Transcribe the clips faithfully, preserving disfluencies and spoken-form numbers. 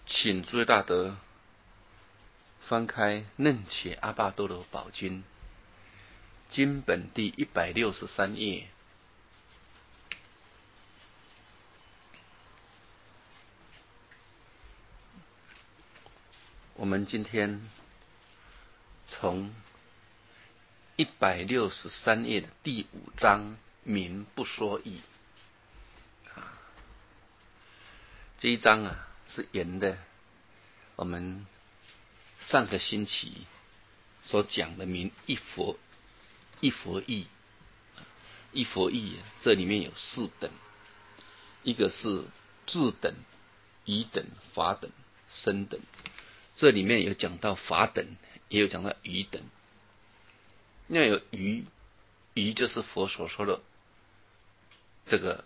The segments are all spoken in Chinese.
请诸位大德翻开《楞伽阿跋多罗宝经》经本第一百六十三页。我们今天从一百六十三页的第五章名不说义啊，这一章啊是沿的我们上个星期所讲的名一佛一佛义。一佛义这里面有四等，一个是智等、疑等、法等、身等。这里面有讲到法等，也有讲到愚等。那有愚，愚就是佛所说的这个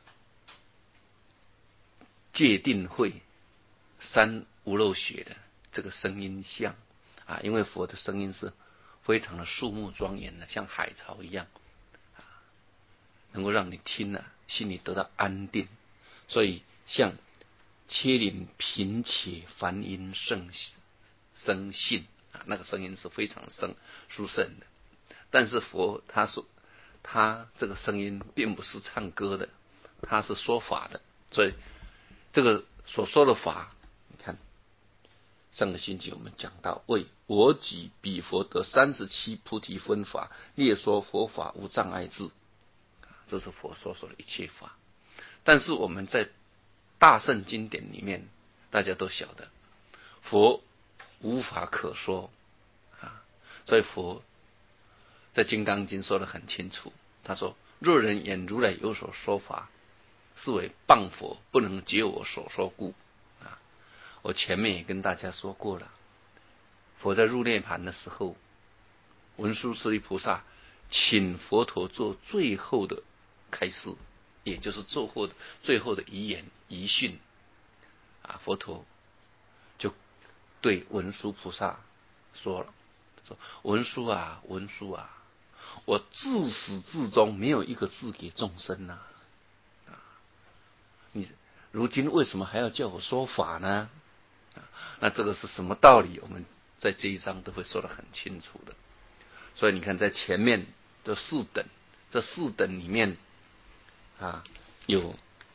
戒定慧三无漏学的这个声音相啊，因为佛的声音是非常的肃穆庄严的，像海潮一样啊，能够让你听了、啊、心里得到安定。所以像切岭平且梵音圣声信啊，那个声音是非常声殊胜的。但是佛他说他这个声音并不是唱歌的，他是说法的。所以这个所说的法，你看上个星期我们讲到，为我己彼佛得三十七菩提分法，列说佛法无障碍智，这是佛所说的一切法。但是我们在大圣经典里面，大家都晓得佛无法可说啊，所以佛在金刚经说得很清楚，他说若人言如来有所说法，是为谤佛，不能解我所说故啊。我前面也跟大家说过了，佛在入涅盘的时候，文殊师利菩萨请佛陀做最后的开示，也就是最后的最后的遗言遗训啊。佛陀就对文殊菩萨说了，说文殊啊文殊啊，我自始至终没有一个字给众生啊，啊你如今为什么还要叫我说法呢？啊、那这个是什么道理？我们在这一章都会说得很清楚的。所以你看，在前面的四等，这四等里面啊，有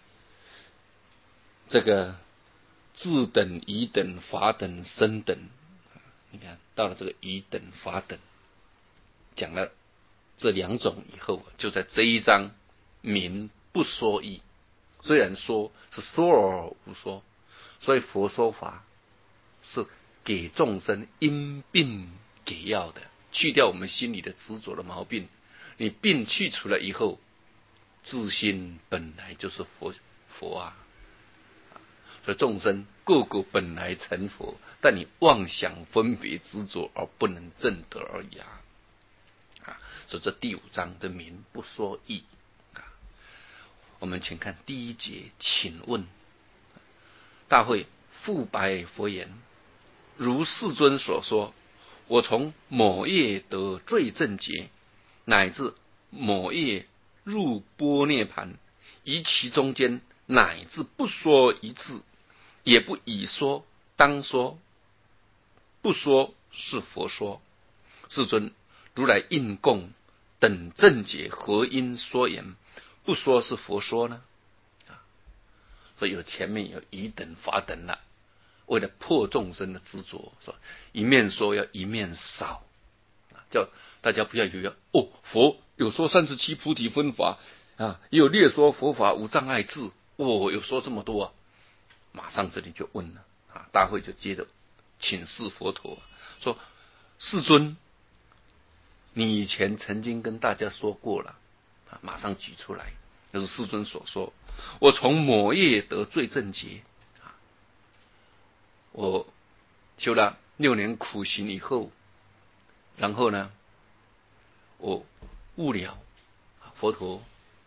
这个智等、疑等、法等、身等。你看到了这个疑等、法等，讲了这两种以后，就在这一章名不说义。虽然说是说而无说，所以佛说法是给众生因病给药的，去掉我们心里的执着的毛病。你病去除了以后，自心本来就是佛佛啊。所以众生个个本来成佛，但你妄想分别执着而不能证得而已啊。啊，所以这第五章的名不说义啊。我们请看第一节，请问大会复白佛言：如世尊所说，我从某夜得最正觉，乃至某夜入般涅盘，于其中间乃至不说一字，也不以说当说，不说是佛说。世尊，如来应供等正觉，何因说言不说是佛说呢？啊，所以有前面有疑等、法等了，为了破众生的执着，说一面说要一面少，叫大家不要以为哦，佛有说三十七菩提分法啊，也有列说佛法无障碍智，哦，有说这么多啊。马上这里就问了啊，大会就接着请示佛陀说：世尊，你以前曾经跟大家说过了啊，马上举出来，就是世尊所说，我从某夜得最正觉啊，我修了六年苦行以后，然后呢，我悟了佛陀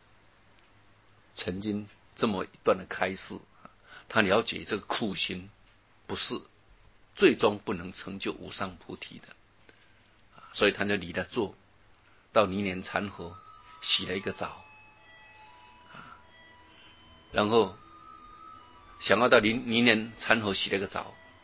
曾经这么一段的开示，他了解这个苦行不是最终不能成就无上菩提的，所以他就离了座，到泥莲禅河洗了一个澡，然后想要到泥泥莲禅河洗了一个澡，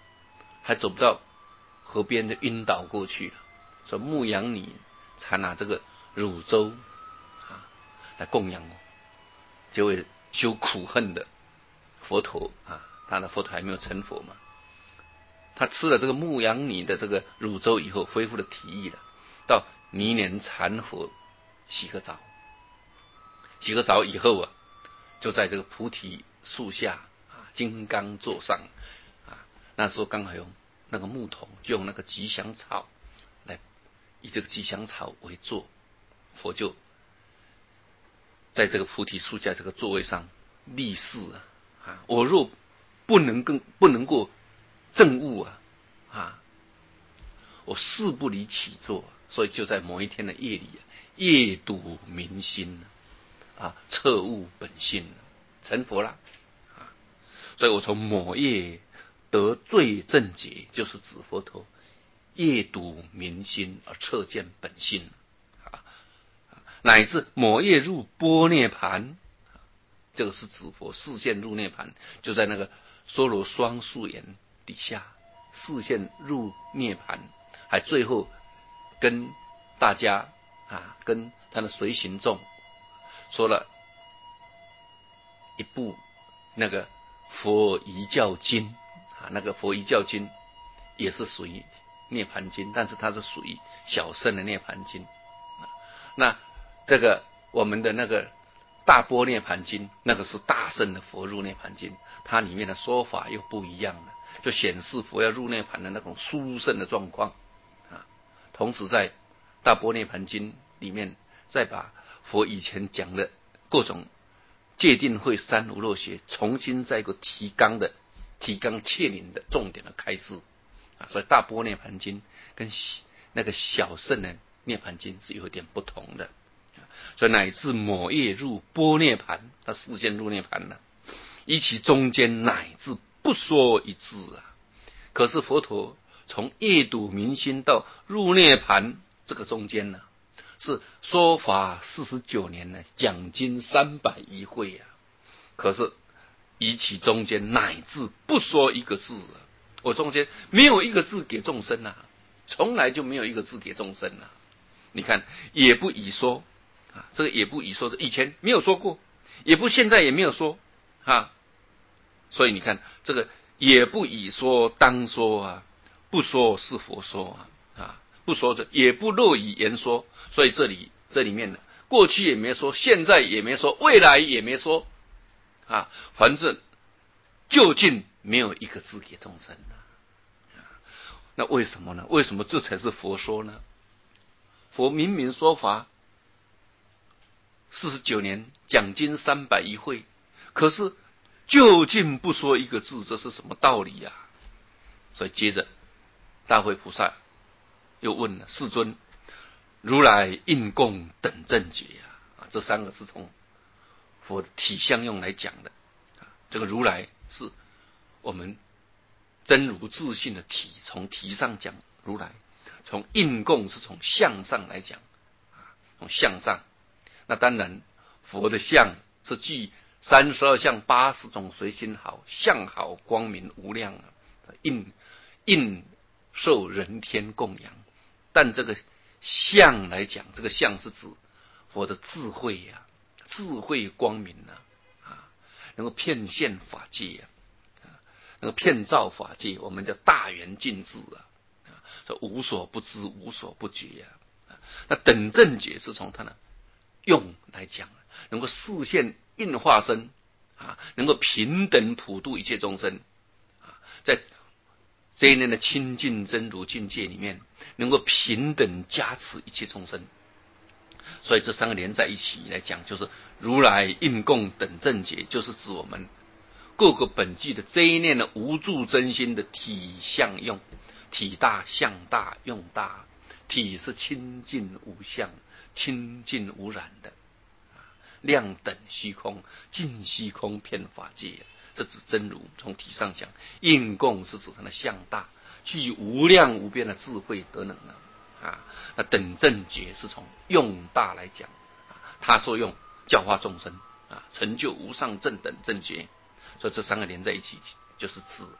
还走不到河边就晕倒过去了。所以牧羊女才拿这个乳粥啊来供养这位修苦恨的佛陀啊，当然佛陀还没有成佛嘛。他吃了这个牧羊女的这个乳粥以后，恢复了体力了，到泥莲禅佛洗个澡，洗个澡以后啊，就在这个菩提树下啊，金刚座上啊，那时候刚好用那个木桶，就用那个吉祥草来，以这个吉祥草为座，佛就在这个菩提树下这个座位上立誓啊，我若不能更不能够证悟啊啊，我誓不离起坐。所以就在某一天的夜里啊，夜睹明心啊，彻悟本性，成佛了啊。所以我从某夜得最正解，就是指佛陀夜睹明心而彻见本性啊，乃至某夜入般涅盘，这个是指佛视线入涅盘，就在那个娑罗双树岩底下视线入涅盘，还最后跟大家啊，跟他的随行众说了一部那个佛遗教经啊，那个佛遗教经也是属于涅盘经，但是它是属于小乘的涅盘经。那这个我们的那个大般涅盘经，那个是大乘的佛入涅盘经，它里面的说法又不一样了，就显示佛要入涅盘的那种殊胜的状况啊。同时在大般涅盘经里面，再把佛以前讲的各种戒定慧三无漏学，重新再一个提纲的提纲挈领的重点的开示啊。所以大般涅盘经跟那个小乘的涅盘经是有点不同的。所以乃至某夜入般涅盘，他视线入涅盘了，依其中间乃至不说一字啊。可是佛陀从夜睹明心到入涅盘这个中间呢，是说法四十九年呢，讲经三百一会啊。可是依其中间乃至不说一个字啊，我中间没有一个字给众生啊，从来就没有一个字给众生啊。你看，也不以说啊，这个也不以说，以前没有说过，也不现在也没有说啊。所以你看，这个也不以说当说啊，不说是佛说啊，啊不说的也不落以言说。所以这里这里面呢，过去也没说，现在也没说，未来也没说啊，反正究竟没有一个字给众生啊。那为什么呢？为什么这才是佛说呢？佛明明说法四十九年，讲经三百一会，可是究竟不说一个字，这是什么道理呀、啊？所以接着大慧菩萨又问了世尊：如来应供等正觉呀、啊？这三个是从佛的体相用来讲的啊。这个如来是我们真如自信的体，从体上讲如来。从应供是从相上来讲啊，从相上，那当然佛的相是具三十二相八十种随心好，相好光明无量啊，应应受人天供养。但这个相来讲，这个相是指佛的智慧呀、啊，智慧光明啊，啊，能够遍现法界呀、啊，能够遍照法界，我们叫大圆镜智啊。无所不知，无所不觉呀、啊。那等正觉是从它的用来讲，能够视现应化身啊，能够平等普度一切众生啊，在这一年的清净真如境界里面，能够平等加持一切众生。所以这三个连在一起来讲，就是如来应供等正觉，就是指我们各个本具的这一念的无住真心的体相用。体大相大用大，体是清净无相、清净无染的，量等虚空，尽虚空遍法界，这指真如。从体上讲，应供是指它的相大，具无量无边的智慧德能啊。那等正觉是从用大来讲，他说用教化众生啊，成就无上正等正觉。所以这三个连在一起，就是指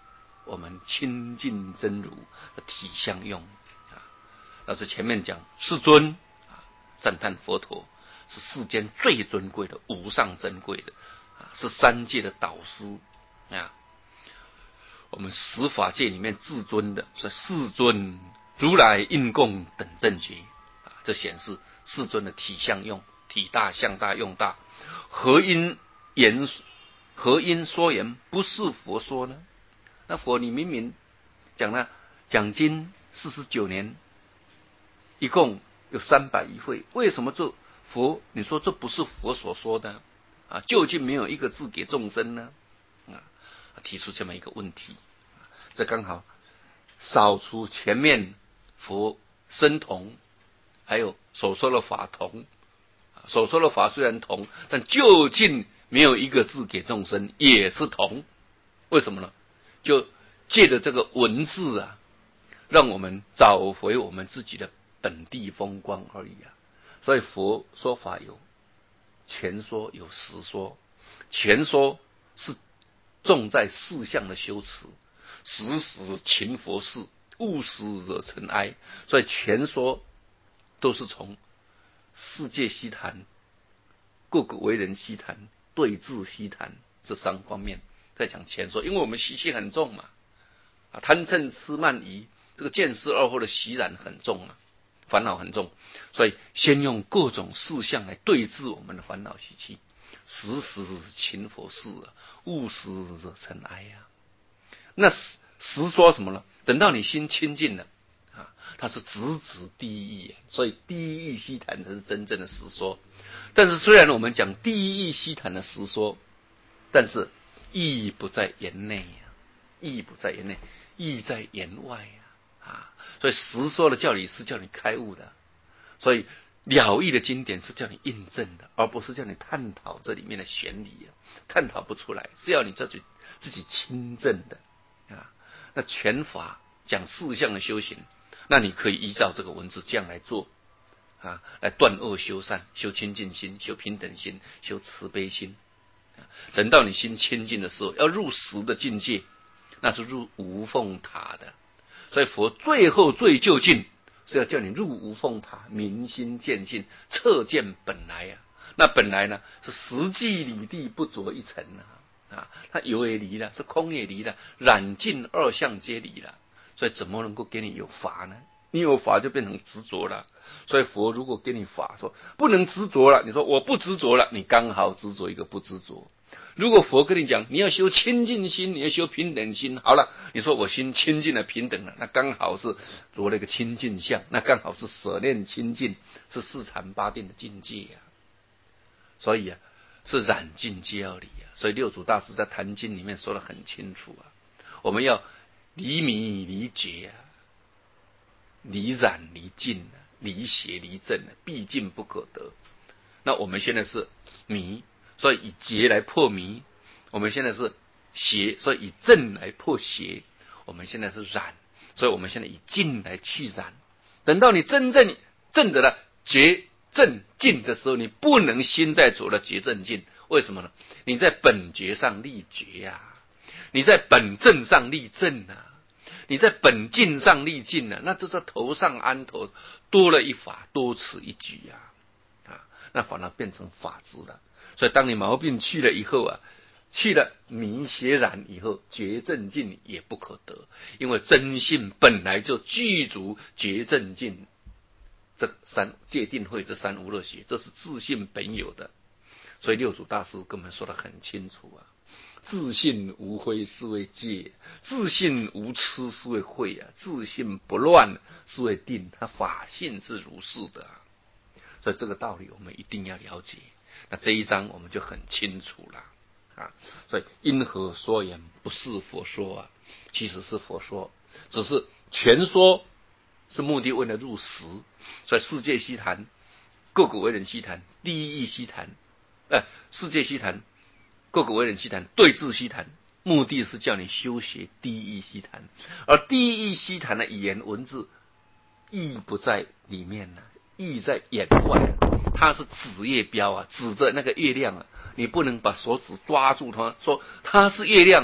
我们亲近真如的体相用啊。那这前面讲世尊啊，赞叹佛陀是世间最尊贵的、无上珍贵的啊，是三界的导师啊。我们十法界里面至尊的，所以世尊如来应供等正觉啊，这显示世尊的体相用，体大、相大、用大，何因言何因说言不是佛说呢？那佛你明明讲了讲经四十九年，一共有三百余会，为什么这佛你说这不是佛所说的啊？究竟没有一个字给众生呢？啊，提出这么一个问题，这刚好扫除前面佛身同，还有所说的法同，所说的法虽然同，但究竟没有一个字给众生也是同，为什么呢？就借着这个文字啊，让我们找回我们自己的本地风光而已啊。所以佛说法有前说有实说，前说是重在事相的修持，时时勤佛事，勿使惹尘埃。所以前说都是从世界悉谈、各个为人悉谈、对治悉谈这三方面在讲前说，因为我们习气很重嘛，啊，贪嗔痴慢疑这个见思二惑的习染很重啊，烦恼很重，所以先用各种事项来对治我们的烦恼习气，时时勤佛事啊，勿使惹尘埃啊。那实说什么呢？等到你心清净了啊，它是直指第一义，所以第一义悉谈才是真正的实说。但是虽然我们讲第一义悉谈的实说，但是意义不在言内啊，意义不在言内，意义在言外啊。啊，所以实说的教理是叫你开悟的，所以了义的经典是叫你印证的，而不是叫你探讨这里面的玄理啊，探讨不出来，是要你自己自己亲证的啊。那全法讲四项的修行，那你可以依照这个文字这样来做啊，来断恶修善，修清净心，修平等心，修慈悲心。等到你心清净的时候，要入实的境界，那是入无缝塔的。所以佛最后最究竟是要叫你入无缝塔，明心见性，彻见本来啊。那本来呢，是实际理地不着一尘啊。啊，它有也离了，是空也离了，染尽二相皆离了，所以怎么能够给你有法呢？你有法就变成执着了。所以佛如果给你法说不能执着了，你说我不执着了，你刚好执着一个不执着。如果佛跟你讲你要修清净心，你要修平等心，好了，你说我心清净了平等了，那刚好是着了一个清净相，那刚好是舍念清净，是四禅八定的境界啊。所以啊，是染尽皆要离啊。所以六祖大师在《坛经》里面说得很清楚啊，我们要离迷离觉啊，离染离尽啊，离邪离正啊，毕竟不可得。那我们现在是迷，所以以劫来破迷；我们现在是邪，所以以正来破邪；我们现在是染，所以我们现在以净来去染。等到你真正证得了觉正净的时候，你不能心在着了觉正净，为什么呢？你在本觉上立觉呀、啊，你在本正上立正啊，你在本净上立净啊，那这是头上安头，多了一法，多此一举呀、啊，啊，那反而变成法执了。所以当你毛病去了以后啊，去了迷邪染以后，觉正净也不可得，因为真性本来就具足觉正净。这三戒定慧这三无漏学，这是自性本有的。所以六祖大师跟我们说得很清楚啊，自性无非是为戒，自性无痴是为慧啊，自性不乱是为定，它法性是如是的啊。所以这个道理我们一定要了解。那这一章我们就很清楚了啊。所以因何说言不是佛说啊？其实是佛说，只是全说是目的为了入实。所以世界悉谈，各个为人悉谈，第一义悉谈，呃，世界悉谈，各个为人悉谈，对治悉谈，目的是叫你修学第一义悉谈。而第一义悉谈的语言文字意不在里面呢、啊，意在眼外。它是指月标啊，指着那个月亮啊，你不能把手指抓住它，说它是月亮啊，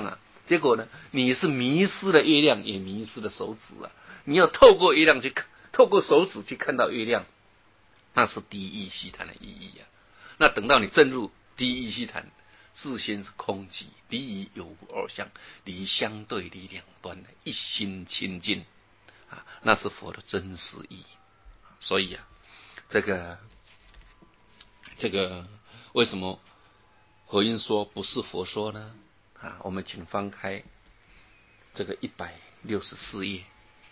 结果呢，你是迷失了月亮，也迷失了手指啊！你要透过月亮去看，透过手指去看到月亮，那是第一细谈的意义啊。那等到你证入第一细谈，自心是空寂，离于有无二相，离相对立两端的一心清净啊，那是佛的真实意。所以啊，这个这个为什么佛音说不是佛说呢？啊，我们请翻开这个一百六十四页，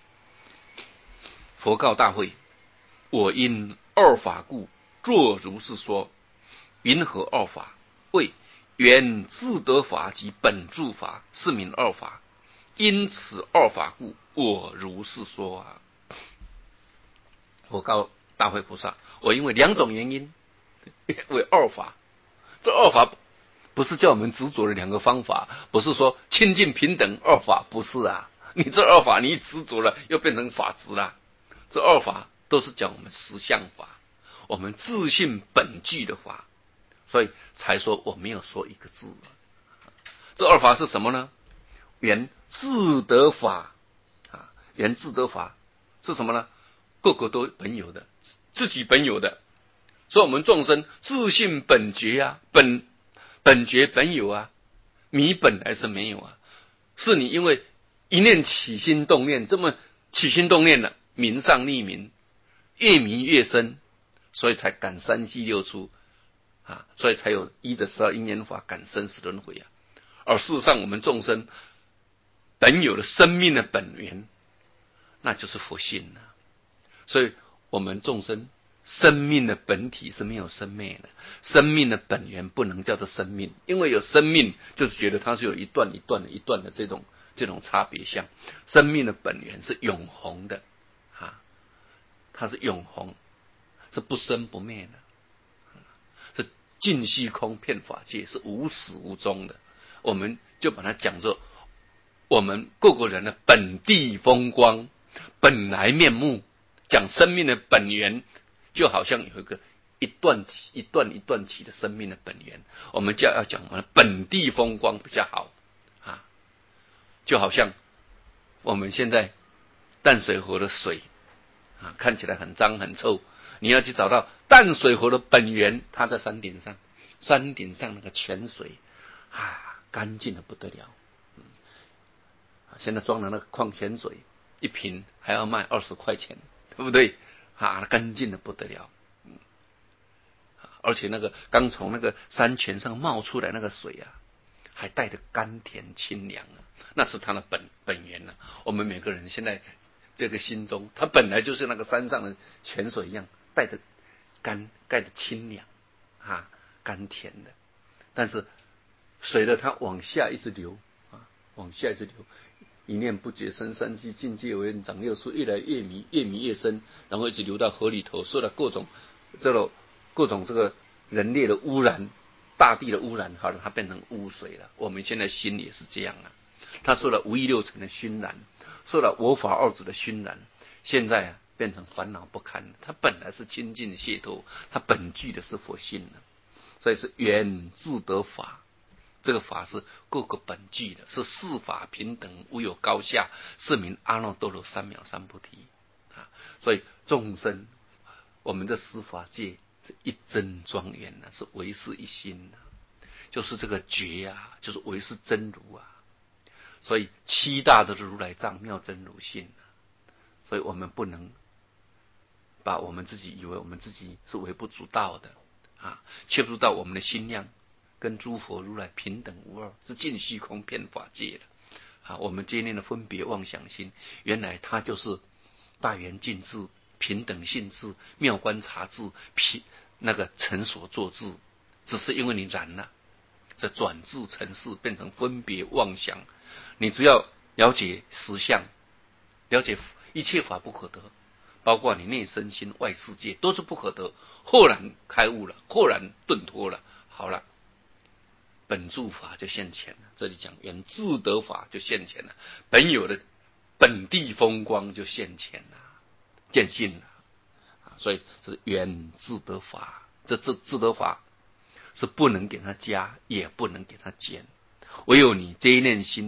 佛告大会：我因二法故，作如是说。云何二法？谓原自得法及本住法，是名二法。因此二法故，我如是说啊。佛告大会菩萨：我因为两种原因为二法。这二法不是叫我们执着的两个方法，不是说清净平等二法，不是啊。你这二法你执着了，又变成法执了。这二法都是讲我们实相法，我们自性本具的法，所以才说我没有说一个字。这二法是什么呢？原自得法啊，原自得法是什么呢？个个都本有的，自己本有的。所以我们众生自性本觉啊，本本觉本有啊，你本来是没有啊，是你因为一念起心动念，这么起心动念了，明上逆明，越迷越深，所以才感三系六出啊，所以才有依着十二因缘法感生死轮回啊。而事实上，我们众生本有的生命的本源，那就是佛性了。所以我们众生生命的本体是没有生灭的，生命的本源不能叫做生命，因为有生命就是觉得它是有一段一段的一段的这种这种差别相。生命的本源是永恒的啊，它是永恒，是不生不灭的，是尽虚空遍法界，是无始无终的。我们就把它讲作我们各个人的本地风光，本来面目。讲生命的本源，就好像有一个一段起一段一段起的生命的本源，我们就要讲我们的本地风光比较好啊。就好像我们现在淡水河的水啊，看起来很脏很臭，你要去找到淡水河的本源，它在山顶上，山顶上那个泉水啊，干净的不得了。嗯，现在装的那个矿泉水一瓶还要卖二十块钱。对不对啊？干净的不得了，嗯，而且那个刚从那个山泉上冒出来那个水啊，还带着甘甜清凉啊，那是它的本本源啊。我们每个人现在这个心中，它本来就是那个山上的泉水一样，带着甘带着清凉啊，甘甜的。但是随着它往下一直流啊，往下一直流。一念不觉生三世，境界为人长六处，越来越迷，越迷越深，然后一直流到河里头，受到各种这种各种这个人类的污染，大地的污染，好了，它变成污水了。我们现在心也是这样啊，它受了无欲六尘的熏染，受了我法二执的熏染，现在啊变成烦恼不堪。它本来是清净解脱，它本具的是佛性了，所以是原自得法。这个法是各个本具的，是四法平等，无有高下，是名阿耨多罗三藐三菩提啊。所以众生，我们的十法界是一真庄严的，是唯是一心的，就是这个觉啊，就是唯是真如啊。所以七大都是如来藏妙真如性啊。所以我们不能把我们自己以为我们自己是微不足道的啊，却不知道我们的心量跟诸佛如来平等无二，是尽虚空遍法界的啊。我们今天的分别妄想心，原来它就是大圆净智、平等性智、妙观察智、那个成所作智，只是因为你染了，这转智成事，变成分别妄想。你只要了解实相，了解一切法不可得，包括你内身心、外世界都是不可得，豁然开悟了，豁然顿脱了，好了。本住法就现前了，这里讲原自得法就现前了，本有的本地风光就现前了，见性了啊。所以是原自得法，这自自得法是不能给他加，也不能给他减，唯有你这一念心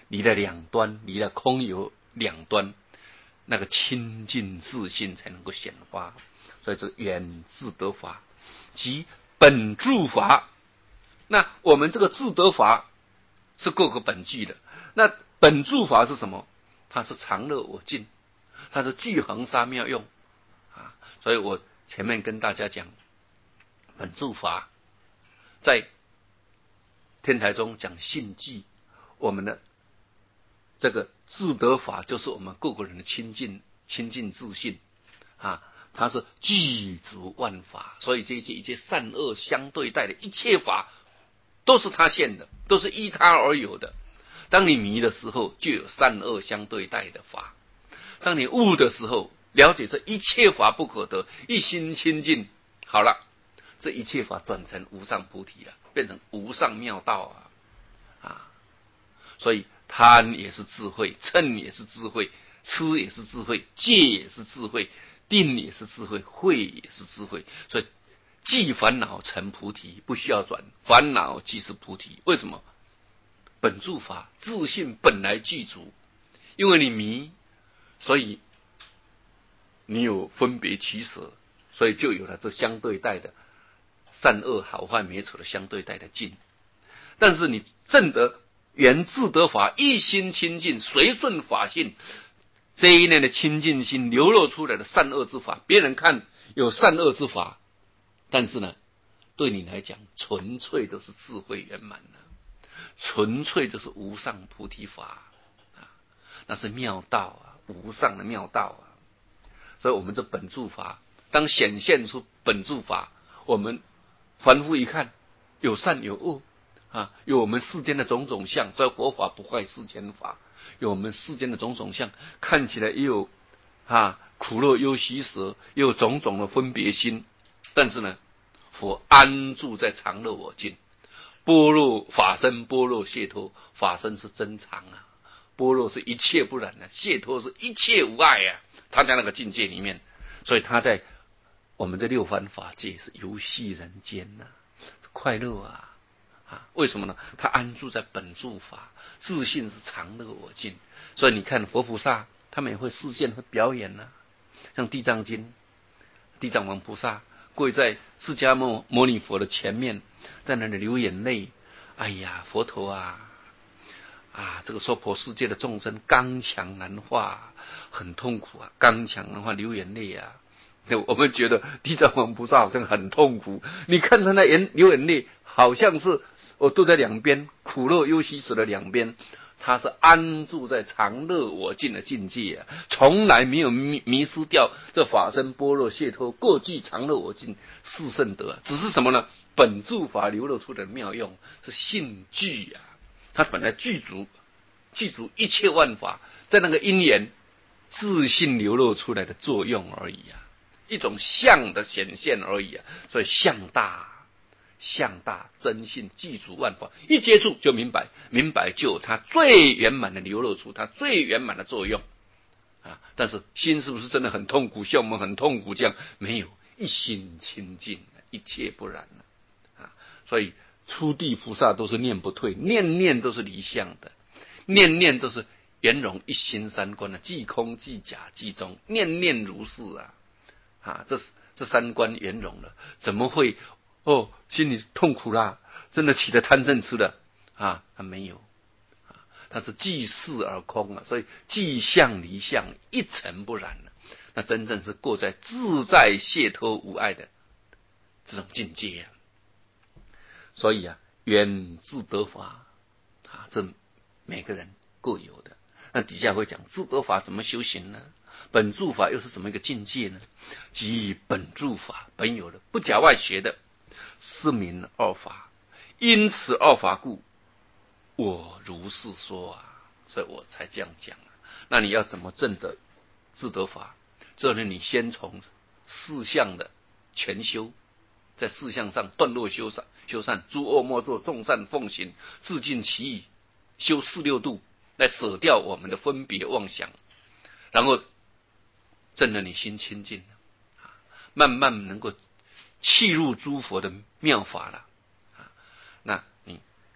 离了两端，离了空有两端，那个清净自信才能够显发。所以这缘自得法即本住法。那我们这个自得法是各个本具的，那本住法是什么？它是常乐我净，它是具恒沙妙用啊。所以我前面跟大家讲，本住法在天台中讲信寂，我们的这个自得法就是我们各个人的亲近亲近自信啊，它是具足万法，所以这些一切善恶相对待的一切法都是他现的，都是依他而有的。当你迷的时候，就有善恶相对待的法；当你悟的时候，了解这一切法不可得，一心清净，好了，这一切法转成无上菩提了，变成无上妙道啊！啊，所以贪也是智慧，嗔也是智慧，痴也是智慧，戒也是智慧，定也是智慧，慧也是智慧。所以即烦恼成菩提，不需要转，烦恼即是菩提。为什么？本住法自信本来具足，因为你迷，所以你有分别取舍，所以就有了这相对待的善恶好坏美丑的相对待的境。但是你证得缘自得法，一心清净，随顺法性，这一念的清净心流露出来的善恶之法，别人看有善恶之法，但是呢，对你来讲纯粹都是智慧圆满的，纯粹就是无上菩提法啊，那是妙道啊，无上的妙道啊。所以我们这本住法当显现出本住法，我们凡夫一看有善有恶啊，有我们世间的种种相，所以佛法不坏世间法，有我们世间的种种相，看起来也有啊苦乐忧喜舍，也有种种的分别心，但是呢，佛安住在常乐我净，般若法身，般若解脱，法身是真常啊，般若是一切不染啊，解脱是一切无碍啊，他在那个境界里面，所以他在我们这六凡法界是游戏人间呐、啊，快乐啊啊！为什么呢？他安住在本住法，自信是常乐我净。所以你看佛菩萨他们也会示现会表演呐、啊，像地藏经，地藏王菩萨跪在释迦牟牟尼佛的前面，在那里流眼泪。哎呀，佛陀啊！啊，这个娑婆世界的众生刚强难化，很痛苦啊，刚强难化，流眼泪啊。我们觉得地藏王菩萨好像很痛苦，你看他那眼流眼泪，好像是我都在两边苦乐忧喜舍的两边，他是安住在常乐我净的境界啊，从来没有迷迷失掉这法身般若解脱过具常乐我净四圣德、啊，只是什么呢？本住法流露出的妙用是性具啊。它本来具足具足一切万法，在那个因缘自信流露出来的作用而已啊，一种相的显现而已啊。所以相大相大真性具足万法，一接触就明白，明白就有它最圆满的流露出它最圆满的作用啊。但是心是不是真的很痛苦，像我们很痛苦这样？没有，一心清净，一切不染啊。所以初地菩萨都是念不退，念念都是离相的，念念都是圆融一心三观的，即空即假即中，念念如是啊！啊，这这三观圆融了，怎么会哦心里痛苦啦？真的起了贪嗔痴了啊？他没有啊，他是即事而空啊，所以即相离相，一尘不染了。那真正是过在自在解脱无碍的这种境界啊！所以啊，缘自得法啊，这每个人各有的。那底下会讲自得法怎么修行呢？本住法又是怎么一个境界呢？即本住法本有的，不假外学的，是名二法。因此二法故，我如是说啊，所以我才这样讲啊。那你要怎么证得自得法？就是你先从四项的全修。在四项上断落修善，修善诸恶莫作，众善奉行，自尽其意，修四六度，来舍掉我们的分别妄想，然后证得你心清净，慢慢能够契入诸佛的妙法了。那你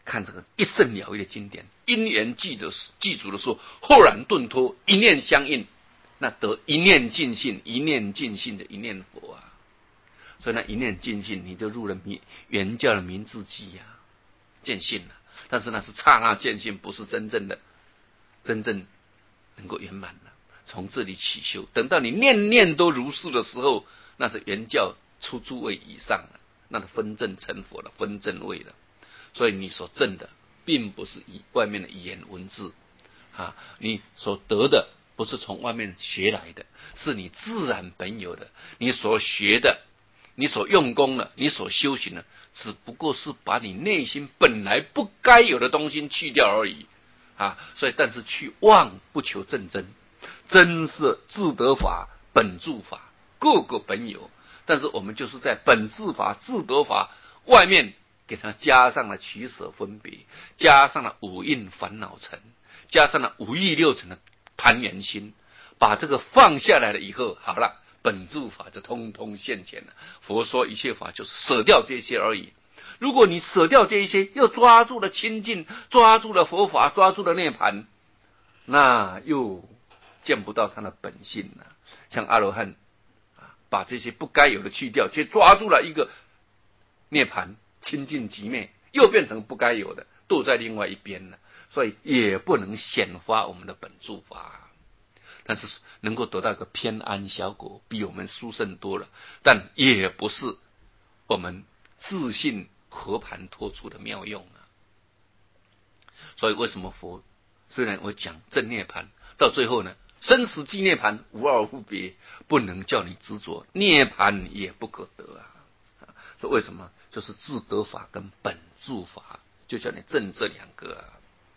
看这个一甚了义的经典，因缘具的具足的时候，豁然顿脱，一念相应，那得一念尽性，一念尽性的一念佛啊。所以那一念尽性，你就入了原教的明智机呀、啊，见性了。但是那是刹那见性，不是真正的真正能够圆满了。从这里起修，等到你念念都如是的时候，那是原教出诸位以上了，那是分证成佛了，分证位了。所以你所证的，并不是以外面的语言文字啊，你所得的不是从外面学来的，是你自然本有的，你所学的。你所用功的，你所修行的，只不过是把你内心本来不该有的东西去掉而已啊！所以，但是去妄不求正真，真是自得法、本住法，各个本有。但是我们就是在本质法、自得法外面给它加上了取舍分别，加上了五蕴烦恼尘，加上了五欲六尘的攀缘心，把这个放下来了以后，好了。本住法就通通现前了。佛说一切法就是舍掉这些而已。如果你舍掉这一些，又抓住了清净，抓住了佛法，抓住了涅槃，那又见不到他的本性了。像阿罗汉啊，把这些不该有的去掉，却抓住了一个涅槃清净寂灭，又变成不该有的，都在另外一边了。所以也不能显发我们的本住法。但是能够得到一个偏安小果，比我们殊胜多了，但也不是我们自信和盘托出的妙用啊。所以为什么佛虽然我讲正涅盘，到最后呢，生死即涅盘，无二无别，不能叫你执着，涅盘也不可得啊。所以为什么就是自得法跟本住法，就叫你证这两个啊。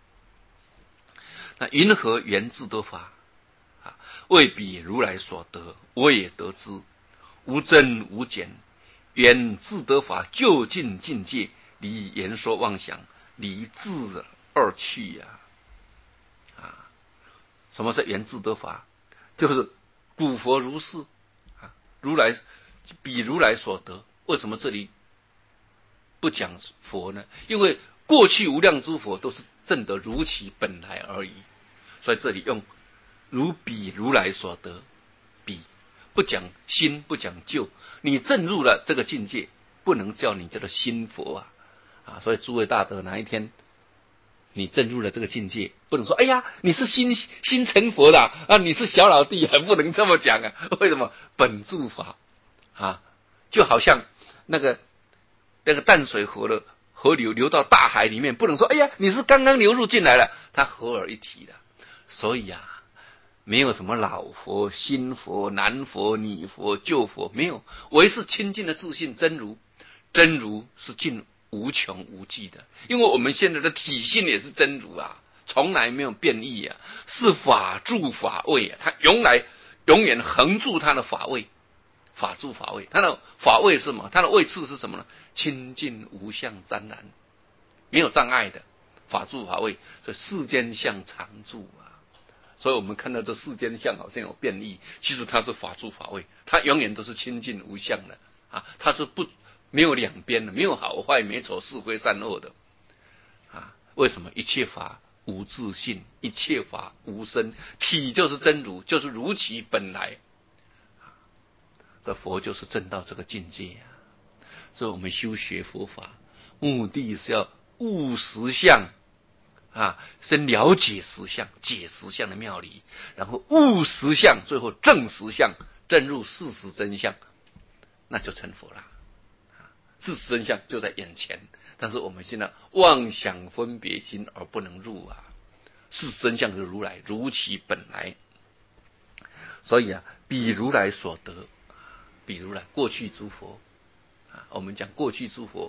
那云何缘自得法？未彼如来所得，我也得之，无增无减，缘自得法究竟境界，离言说妄想，离自二趣呀、啊！啊，什么是缘自得法？就是古佛如是啊，如来彼如来所得。为什么这里不讲佛呢？因为过去无量诸佛都是证得如其本来而已，所以这里用。如彼如来所得，彼不讲新，不讲旧，你证入了这个境界，不能叫你叫做新佛啊啊！所以诸位大德，哪一天你证入了这个境界，不能说哎呀你是新新成佛的 啊, 啊，你是小老弟，还不能这么讲啊！为什么？本住法啊，就好像那个那个淡水河的河流流到大海里面，不能说哎呀你是刚刚流入进来了，它合而一体的。所以啊。没有什么老佛、新佛、男佛、女佛、旧佛，没有，唯是清净的自信真如。真如是尽无穷无际的，因为我们现在的体性也是真如啊，从来没有变异啊，是法住法位啊，它永来永远恒住它的法位，法住法位，它的法位是什么？它的位次是什么呢？清净无相湛然，没有障碍的法住法位，所以世间相常住啊。所以我们看到这世间相好像有变异，其实它是法住法位，它永远都是清净无相的啊，它是不没有两边的，没有好坏美丑是非善恶的啊。为什么？一切法无自性，一切法无生，体就是真如，就是如其本来。这佛就是证到这个境界啊。所以我们修学佛法，目的是要悟实相。啊，先了解实相，解实相的妙理，然后悟实相，最后证实相，证入事实真相，那就成佛了。事实真相就在眼前，但是我们现在妄想分别心而不能入啊。事实真相是如来，如其本来。所以啊，彼如来所得，比如来过去诸佛啊，我们讲过去诸佛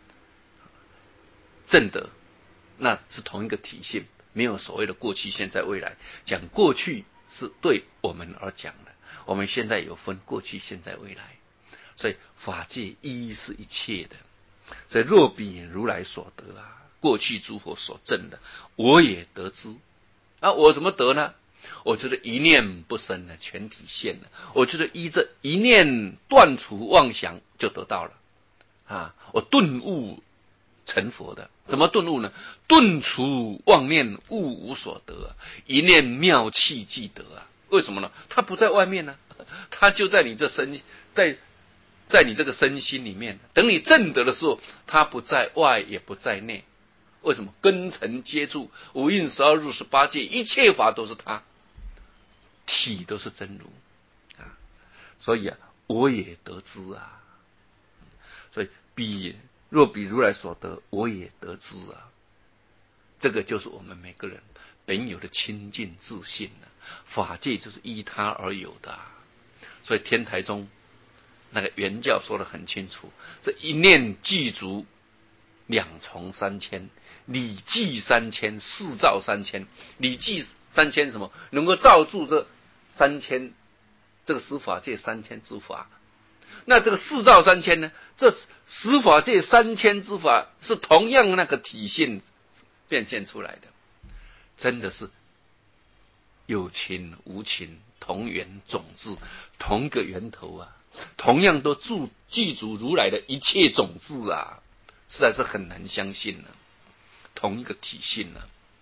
证得。那是同一个体性，没有所谓的过去、现在、未来。讲过去是对我们而讲的，我们现在有分过去、现在、未来，所以法界一是一切的。所以若彼如来所得啊，过去诸佛所证的，我也得之啊。我怎么得呢？我觉得一念不生了，全体现了。我觉得依这一念断除妄想就得到了啊。我顿悟成佛的。怎么顿悟呢？顿除妄念，悟无所得，一念妙气即得啊！为什么呢？它不在外面呢、啊，它就在你这身，在在你这个身心里面。等你证得的时候，它不在外，也不在内。为什么？根尘接触，五蕴十二入十八界，一切法都是它，体都是真如啊！所以啊，我也得知啊。所以彼若彼如来所得，我也得知啊。这个就是我们每个人本有的清净自信啊。法界就是依他而有的、啊，所以天台中那个圆教说得很清楚：这一念具足两重三千，理记三千，事照三千。理记三千什么？能够照住这三千，这个十法界三千之法。那这个事照三千呢？这十法界三千之法是同样那个体性变现出来的，真的是有情无情，同源种子，同一个源头啊，同样都具具足如来的一切种子啊，实在是很难相信呢、啊。同一个体性呢、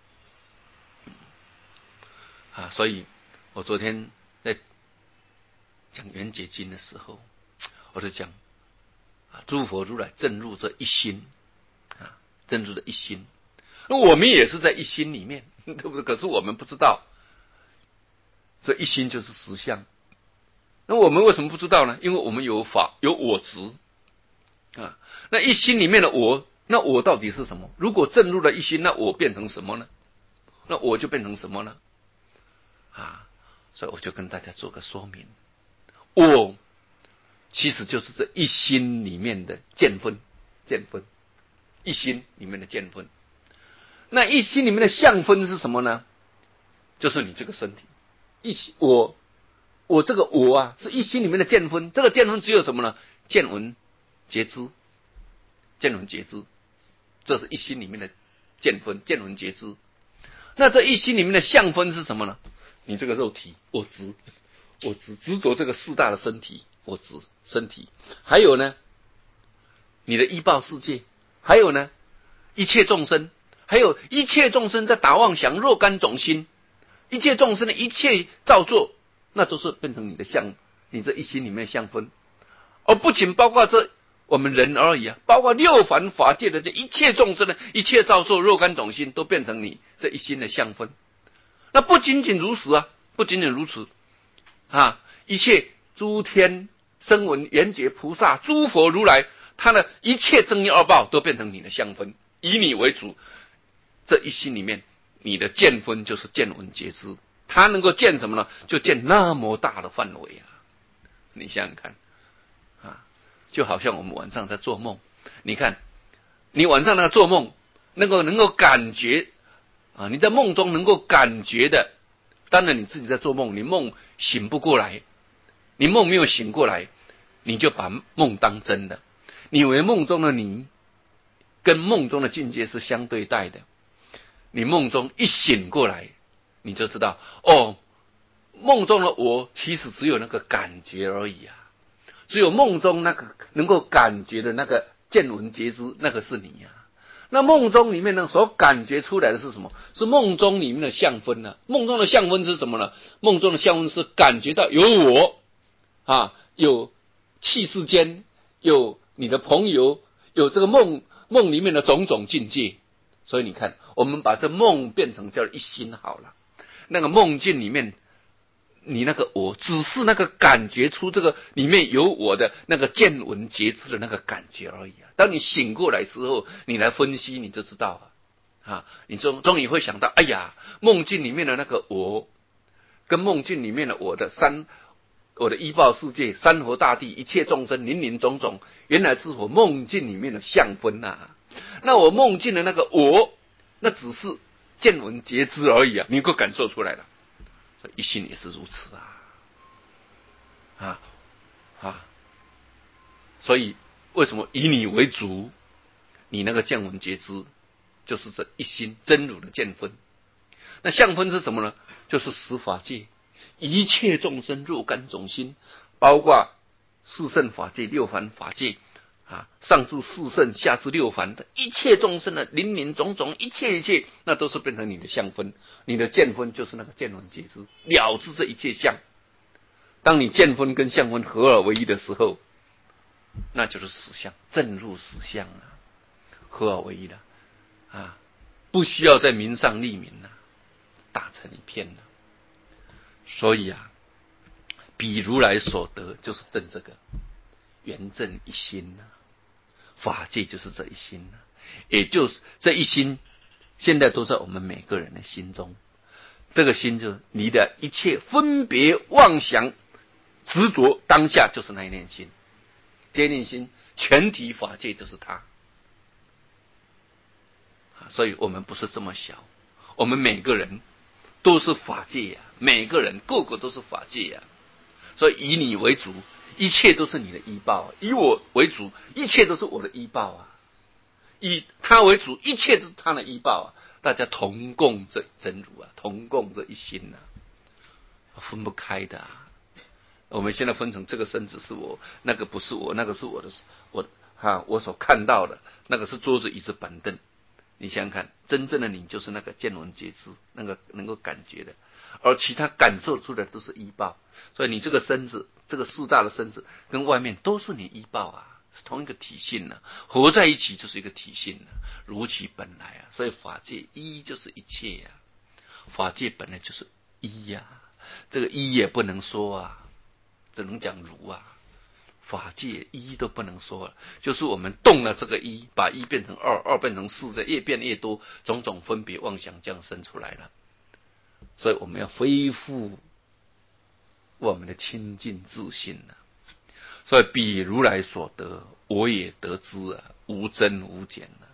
啊，啊，所以我昨天在讲圆觉经的时候。我就讲啊，诸佛如来证入这一心啊，证入这一心。那我们也是在一心里面，对不对？可是我们不知道，这一心就是实相。那我们为什么不知道呢？因为我们有法，有我执啊。那一心里面的我，那我到底是什么？如果证入了一心，那我变成什么呢？那我就变成什么呢？啊，所以我就跟大家做个说明，我。其实就是这一心里面的见分，见分，一心里面的见分。那一心里面的相分是什么呢？就是你这个身体。一心我，我这个我啊，是一心里面的见分。这个见分只有什么呢？见闻觉知，见闻觉知，这是一心里面的见分，见闻觉知。那这一心里面的相分是什么呢？你这个肉体，我执，我执执着这个四大的身体。我执身体，还有呢，你的依报世界，还有呢，一切众生，还有一切众生在打妄想，若干种心，一切众生的一切造作，那都是变成你的相，你这一心里面的相分，而不仅包括这我们人而已啊，包括六凡法界的这一切众生的一切造作，若干种心，都变成你这一心的相分。那不仅仅如此啊，不仅仅如此啊，一切。诸天声闻缘觉菩萨诸佛如来，他的一切正业二报都变成你的相分，以你为主。这一心里面，你的见分就是见闻觉知，他能够见什么呢？就见那么大的范围啊！你想想看啊，就好像我们晚上在做梦，你看你晚上那个做梦，能够能够感觉啊，你在梦中能够感觉的，当然你自己在做梦，你梦醒不过来。你梦没有醒过来，你就把梦当真的，你以为梦中的你跟梦中的境界是相对待的。你梦中一醒过来，你就知道哦，梦中的我其实只有那个感觉而已啊，只有梦中那个能够感觉的那个见闻觉知，那个是你啊。那梦中里面呢，所感觉出来的是什么？是梦中里面的相分呢、啊？梦中的相分是什么呢？梦中的相分是感觉到有我。啊，有气世间，有你的朋友，有这个梦梦里面的种种境界。所以你看，我们把这梦变成叫一心好了。那个梦境里面，你那个我只是那个感觉出这个里面有我的那个见闻觉知的那个感觉而已啊。当你醒过来之后，你来分析，你就知道啊，啊你终终于会想到，哎呀，梦境里面的那个我，跟梦境里面的我的三。我的依报世界，山河大地，一切众生，林林总总，原来是我梦境里面的相分啊。那我梦境的那个我，那只是见闻觉知而已啊，你能够感受出来了。一心也是如此啊，啊啊！所以为什么以你为主？你那个见闻觉知，就是这一心真如的见分。那相分是什么呢？就是十法界。一切众生若干种心，包括四圣法界、六凡法界啊，上至四圣，下至六凡的一切众生的林林种种，一切一切，那都是变成你的相分，你的见分就是那个见闻觉知，了知这一切相。当你见分跟相分合而为一的时候，那就是实相，正入实相啊，合而为一了啊，不需要在名上立名了，打成一片了。所以啊，彼如来所得就是正这个圆正一心啊，法界就是这一心啊，也就是这一心，现在都在我们每个人的心中。这个心就是你的一切分别妄想执着，当下就是那一念心，这一念心全体法界就是它。所以我们不是这么小，我们每个人都是法界呀、啊，每个人个个都是法界呀、啊。所以以你为主，一切都是你的依报；以我为主，一切都是我的依报啊；以他为主，一切都是他的依报啊。大家同共这真如啊，同共这一心啊，分不开的啊。我们现在分成这个身子是我，那个不是我，那个是我的，我哈，我所看到的那个是桌子、椅子、板凳。你想想看，真正的你就是那个见闻觉知，那个能够感觉的，而其他感受出来都是依报。所以你这个身子，这个四大的身子跟外面都是你依报啊，是同一个体性啊，合在一起就是一个体性啊，如其本来啊。所以法界一就是一切呀、啊，法界本来就是一呀、啊，这个一也不能说啊，只能讲如啊。法界一都不能说了，就是我们动了这个一，把一变成二，二变成四，这越变越多，种种分别妄想这样生出来了。所以我们要恢复我们的清净自信啊。所以彼如来所得，我也得之啊，无增无减啊，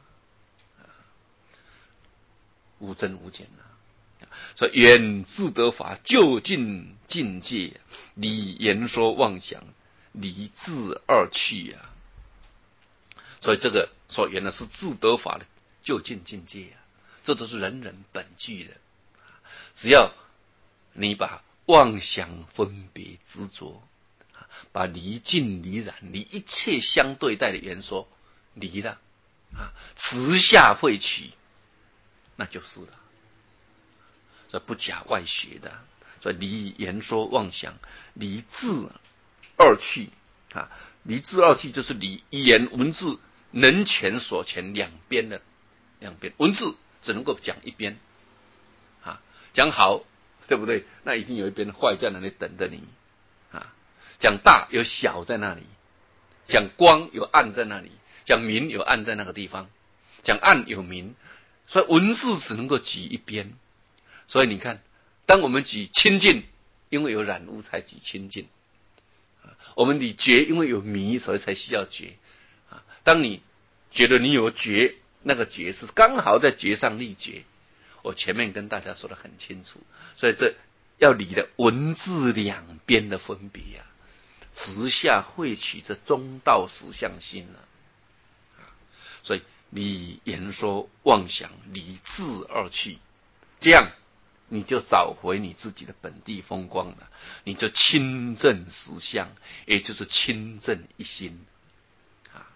无增无减啊。所以远自得法，就近境界，离言说妄想，离自二趣啊。所以这个所言的是自得法的就近境界啊，这都是人人本具的。只要你把妄想分别执着，把离尽离染离一切相对待的言说离了啊，持下慧取，那就是了。这不假外学的，所以离言说妄想，离自二趣啊，离自二趣就是离一言文字能全所全两边的两边，文字只能够讲一边啊，讲好对不对？那已经有一边坏在那里等着你啊。讲大有小在那里，讲光有暗在那里，讲明有暗在那个地方，讲暗有明，所以文字只能够举一边。所以你看，当我们举清净，因为有染污才举清净；我们理觉，因为有迷，所以才需要觉。当你觉得你有觉，那个觉是刚好在觉上立觉。我前面跟大家说得很清楚，所以这要理的文字两边的分别啊，直下会取这中道实相心啊。所以离言说妄想，离自二趣，这样你就找回你自己的本地风光了，你就清正实相，也就是清正一心啊。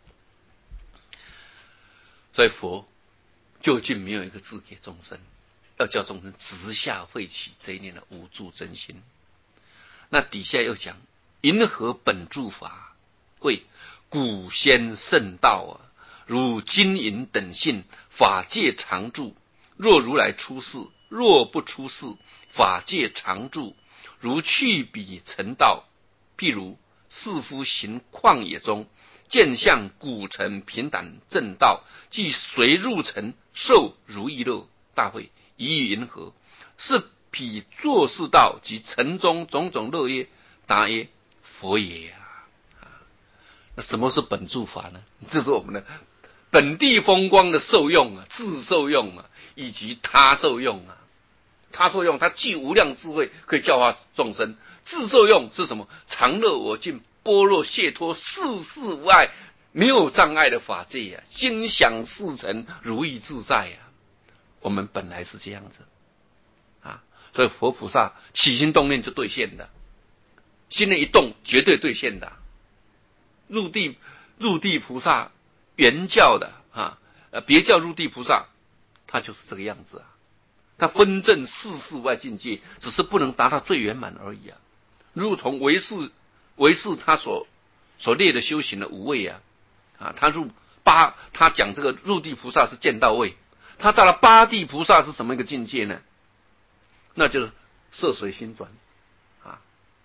所以佛究竟没有一个字给众生，要叫众生直下慧取这一念的无住真心。那底下又讲云何本住法，谓古先圣道啊，如金银等性，法界常住。若如来出世，若不出世，法界常住。如去彼成道，譬如士夫行旷野中，见向古城平坦正道，即随入城，受如意乐。大会以云何？是彼作是道及城中种种乐耶？答曰：佛也啊。那什么是本住法呢？这是我们的本地风光的受用啊，自受用啊，以及他受用啊。他受用，他具无量智慧，可以教化众生。自受用是什么？常乐我净，般若解脱，世事无碍，没有障碍的法界啊，心想事成，如意自在啊。我们本来是这样子啊，所以佛菩萨起心动念就兑现的，心念一动绝对兑现的。入地入地菩萨原教的啊，呃，别教入地菩萨，他就是这个样子啊。他分证世事外境界，只是不能达到最圆满而已啊。如果从唯识唯识他所所列的修行的五位啊，啊，他入八，他讲这个入地菩萨是见到位，他到了八地菩萨是什么一个境界呢？那就是色随心转啊，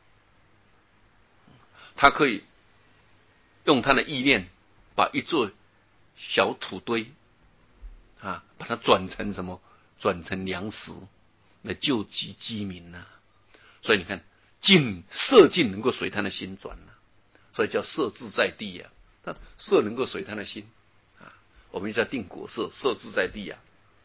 他可以用他的意念把一座小土堆啊，把它转成什么？转成粮食，来救济饥民啊。所以你看，境色境能够随他的心转啊，所以叫色自在地啊。他色能够随他的心啊，我们叫定果色，色自在地啊。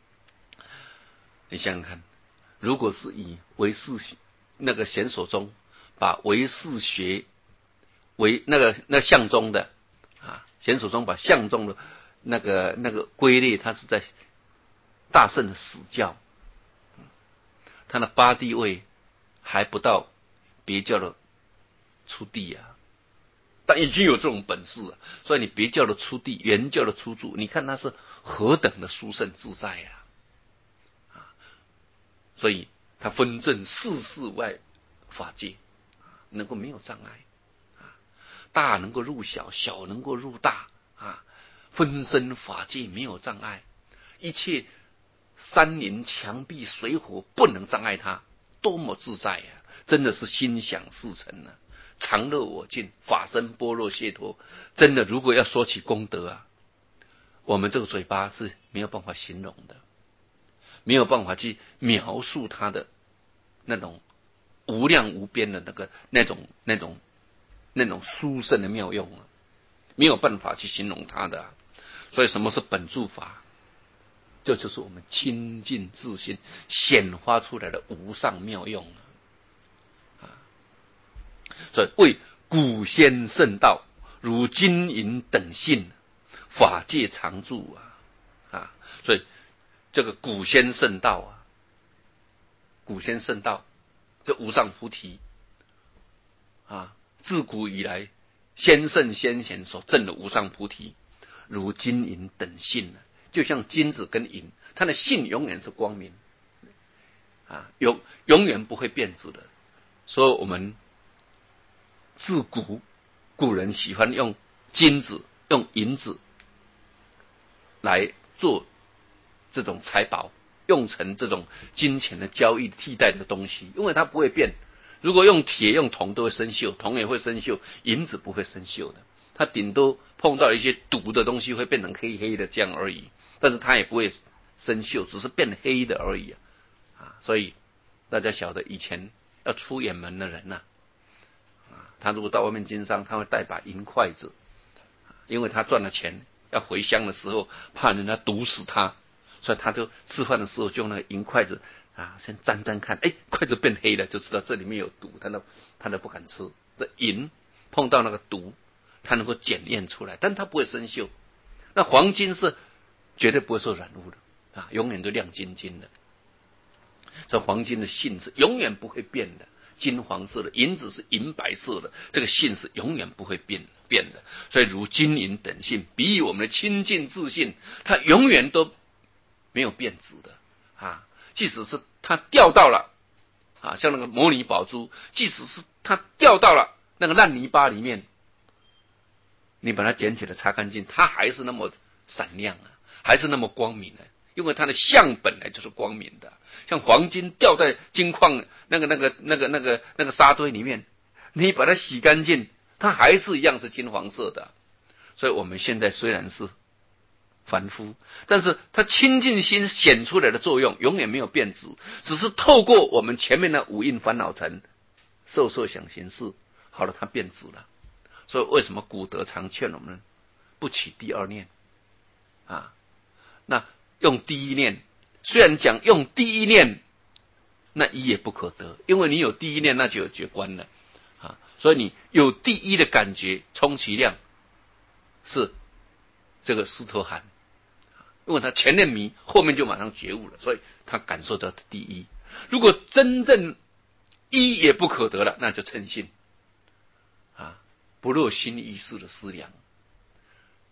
你想想看，如果是以唯识那个显手中把唯识学为那个那相中的啊，显手中把相中的那个那个归类，他是在大圣的死教，他的八地位还不到别教的出地啊，但已经有这种本事了，所以你别教的出地，原教的出住，你看他是何等的殊胜自在呀！啊，所以他分证世事外法界，能够没有障碍啊，大能够入小，小能够入大啊，分身法界没有障碍，一切山林墙壁水火不能障碍他，多么自在呀、啊！真的是心想事成啊，常乐我净，法身般若解脱。真的，如果要说起功德啊，我们这个嘴巴是没有办法形容的，没有办法去描述它的那种无量无边的那个那种那种那种殊胜的妙用啊，没有办法去形容它的、啊。所以，什么是本住法？这就是我们清净自心显发出来的无上妙用啊！所以为古先圣道，如金银等性，法界常住啊！啊，所以这个古先圣道啊，古先圣道，这无上菩提啊，自古以来先圣先贤所证的无上菩提，如金银等性啊。就像金子跟银，它的性永远是光明啊，永永远不会变质的。所以我们自古古人喜欢用金子、用银子来做这种财宝，用成这种金钱的交易替代的东西，因为它不会变。如果用铁、用铜都会生锈，铜也会生锈，银子不会生锈的。它顶多碰到一些毒的东西会变成黑黑的这样而已。但是它也不会生锈，只是变黑的而已啊！啊，所以大家晓得以前要出远门的人呐、啊，啊，他如果到外面经商，他会带把银筷子，因为他赚了钱，要回乡的时候怕人家毒死他，所以他就吃饭的时候就用那个银筷子啊，先沾沾看，哎，筷子变黑了，就知道这里面有毒，他都他都不敢吃。这银碰到那个毒，它能够检验出来，但它不会生锈。那黄金是绝对不会受染污的啊，永远都亮晶晶的。这黄金的性是永远不会变的，金黄色的，银子是银白色的，这个性是永远不会变变的。所以如金银等性，比喻我们的清净自信，它永远都没有变质的啊。即使是它掉到了啊，像那个摩尼宝珠，即使是它掉到了那个烂泥巴里面，你把它捡起来擦干净，它还是那么闪亮啊，还是那么光明的、啊，因为它的相本来就是光明的。像黄金掉在金矿那个那个那个那个那个沙堆里面，你把它洗干净，它还是一样是金黄色的。所以我们现在虽然是凡夫，但是它清净心显出来的作用永远没有变质，只是透过我们前面的五蕴烦恼尘、受受想行识，好了，它变质了。所以为什么古德常劝我们不起第二念啊？那用第一念，虽然讲用第一念，那一也不可得，因为你有第一念，那就有觉观了啊。所以你有第一的感觉，充其量是这个斯陀含，因为他前念迷，后面就马上觉悟了，所以他感受到第一。如果真正一也不可得了，那就称性啊，不落心意识的思量。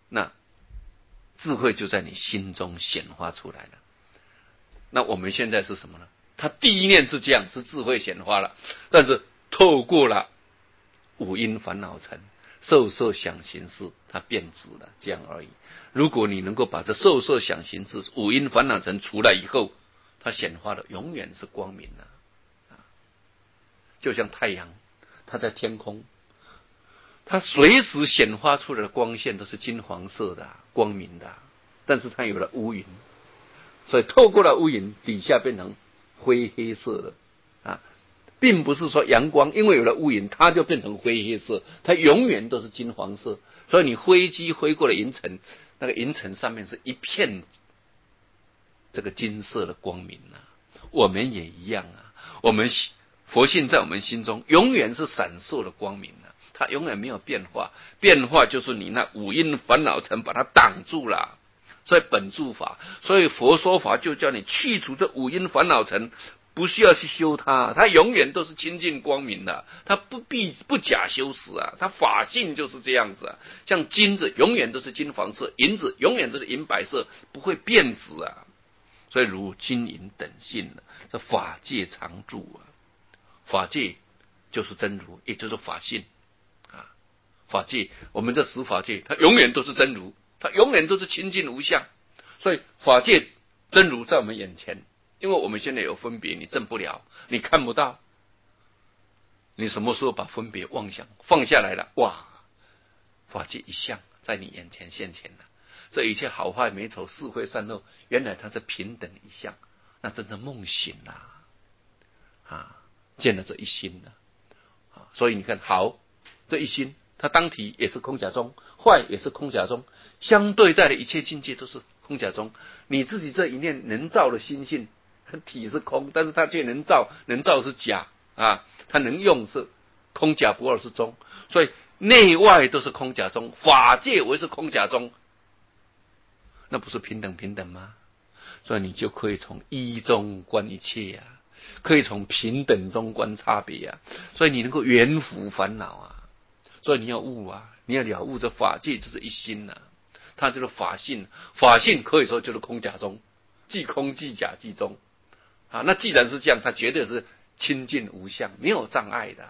那智慧就在你心中显化出来了。那我们现在是什么呢？他第一念是这样，是智慧显化了，但是透过了五阴烦恼尘、受受想行识，它变质了，这样而已。如果你能够把这受受想行识、五阴烦恼尘除来以后，它显化的永远是光明了。就像太阳，它在天空，它随时显发出来的光线都是金黄色的、光明的，但是它有了乌云，所以透过了乌云，底下变成灰黑色的啊，并不是说阳光因为有了乌云，它就变成灰黑色，它永远都是金黄色。所以你飞机飞过了云层，那个云层上面是一片这个金色的光明啊。我们也一样啊，我们佛性在我们心中永远是闪烁的光明啊，它永远没有变化，变化就是你那五阴烦恼尘把它挡住了。所以本住法，所以佛说法就叫你去除这五阴烦恼尘，不需要去修它，它永远都是清净光明的，它不必不假修饰啊，它法性就是这样子啊。像金子永远都是金黄色，银子永远都是银白色，不会变质啊。所以如金银等性的，这法界常住啊。法界就是真如，也就是法性啊。法界，我们这十法界，它永远都是真如，它永远都是清净无相。所以法界真如在我们眼前，因为我们现在有分别，你证不了，你看不到。你什么时候把分别妄想放下来了？哇，法界一相在你眼前现前了。这一切好坏美丑是非善恶，原来它是平等一相，那真正梦醒了啊，见了这一心了啊。所以你看，好这一心，它当体也是空假中，坏也是空假中，相对在的一切境界都是空假中。你自己这一念能造的心性，体是空，但是它却能造，能造是假啊，它能用是空假不二是中，所以内外都是空假中，法界为是空假中。那不是平等平等吗？所以你就可以从一中观一切啊，可以从平等中观差别啊，所以你能够圆伏烦恼啊。所以你要悟啊，你要了悟这法界就是一心啊，它就是法性，法性可以说就是空假中，即空即假即中啊。那既然是这样，它绝对是清净无相，没有障碍的。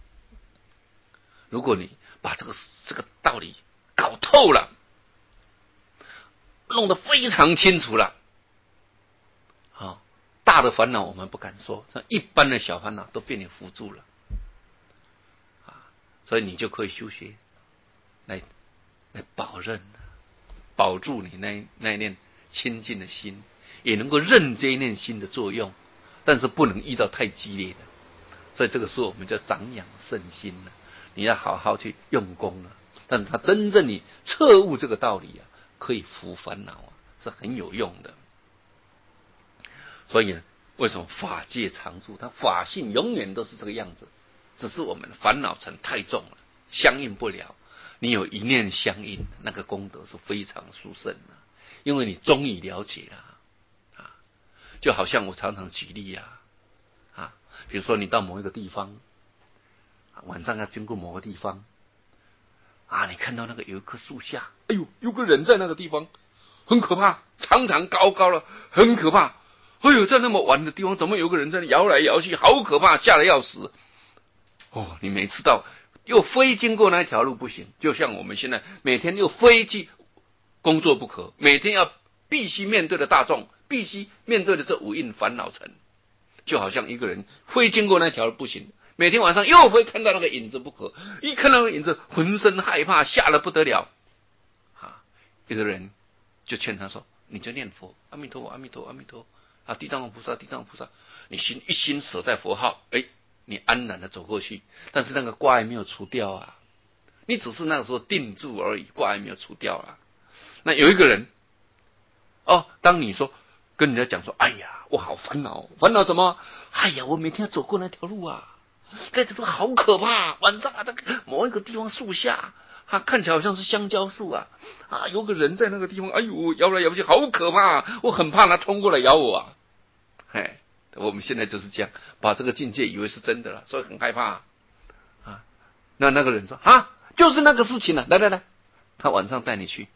如果你把这个这个道理搞透了，弄得非常清楚了，好，大的烦恼我们不敢说，像一般的小烦恼都被你扶住了啊，所以你就可以修学来来保任，保住你那那一念清净的心，也能够认这一念心的作用，但是不能遇到太激烈的。所以这个时候我们叫长养圣心了，你要好好去用功啊。但他真正你彻悟这个道理啊，可以伏烦恼啊，是很有用的。所以呢，为什么法界常住？它法性永远都是这个样子，只是我们烦恼尘太重了，相应不了。你有一念相应，那个功德是非常殊胜的，因为你终于了解了啊。就好像我常常举例啊，啊，比如说你到某一个地方，晚上要经过某个地方。啊，你看到那个有一棵树下，哎呦，有个人在那个地方，很可怕，长长高高了，很可怕。哎呦，在那么晚的地方，怎么有个人在那摇来摇去，好可怕，吓得要死。哦，你每次到又非经过那条路不行，就像我们现在每天又非去工作不可，每天要必须面对的大众，必须面对的这五蕴烦恼尘，就好像一个人非经过那条路不行。每天晚上又会看到那个影子不可，一看到那个影子，浑身害怕，吓得不得了。啊，有的人就劝他说：“你就念佛，阿弥陀佛，阿弥陀佛，阿弥陀佛啊，地藏王菩萨，地藏王菩萨。”你心一心舍在佛号，哎，你安然的走过去，但是那个挂碍没有除掉啊，你只是那个时候定住而已，挂碍没有除掉啊。那有一个人，哦，当你说跟人家讲说：“哎呀，我好烦恼，烦恼什么？哎呀，我每天要走过那条路啊。”在这个好可怕，晚上啊，这个某一个地方树下，啊，看起来好像是香蕉树啊，啊，有个人在那个地方，哎呦，摇来摇去，好可怕，我很怕他冲过来咬我啊。嘿，我们现在就是这样，把这个境界以为是真的了，所以很害怕啊。那那个人说：“啊，就是那个事情了，来来来，他晚上带你去，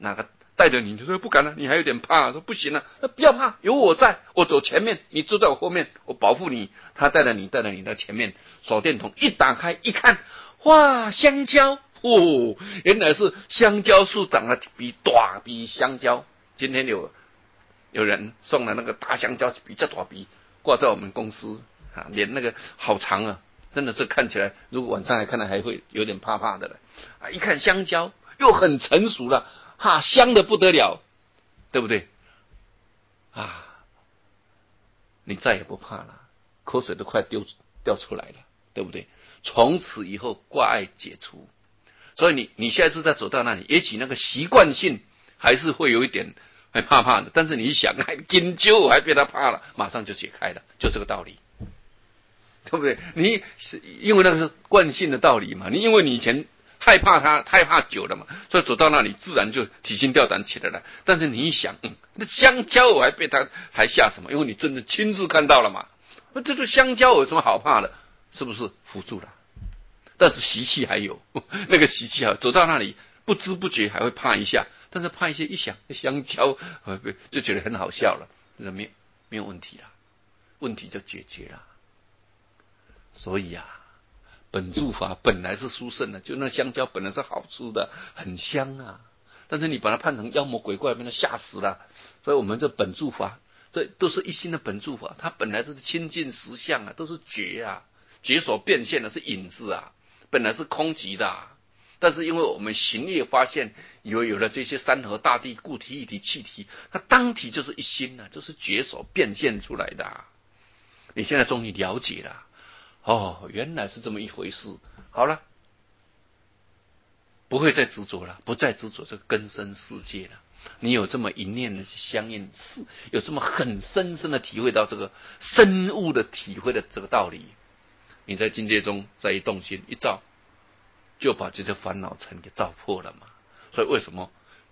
哪个带着你，就说不敢了，你还有点怕，说不行了，那不要怕，有我在，我走前面，你坐在我后面，我保护你。他带着你，带着你到前面，手电筒一打开一看，哇，香蕉哦，原来是香蕉树长得比大比香蕉。今天有有人送了那个大香蕉比较大比挂在我们公司啊，连那个好长啊，真的是看起来，如果晚上来看来还会有点怕怕的了啊！一看香蕉又很成熟了，哈，香的不得了，对不对？啊，你再也不怕了，口水都快丢掉出来了，对不对？从此以后挂碍解除，所以你你下次再走到那里，也许那个习惯性还是会有一点还怕怕的，但是你一想，还紧揪还被他怕了，马上就解开了，就这个道理，对不对？你因为那个是惯性的道理嘛，你因为你以前害怕他，害怕久了嘛，所以走到那里自然就提心吊胆起来了。但是你一想，嗯，那香蕉我还被他还吓什么？因为你真的亲自看到了嘛，那这是香蕉有什么好怕的？是不是扶住了？但是习气还有，那个习气啊，走到那里不知不觉还会怕一下，但是怕一些一想香蕉，就觉得很好笑了，那没有没有问题了，问题就解决了。所以啊，本住法本来是殊胜的，就那香蕉本来是好吃的，很香啊，但是你把它判成妖魔鬼怪，被它吓死了。所以我们这本住法，这都是一心的本住法，它本来是亲近实相啊，都是觉啊，觉所变现的是影子啊，本来是空寂的啊，但是因为我们行业发现，以为有了这些山河大地、固体、液体、气体，它当体就是一心啊，就是觉所变现出来的啊。你现在终于了解了。哦，原来是这么一回事。好了，不会再执着了，不再执着这个根生世界了。你有这么一念的相应，是有这么很深深的体会到这个深悟的体会的这个道理。你在境界中再一动心一照，就把这些烦恼尘给照破了嘛。所以为什么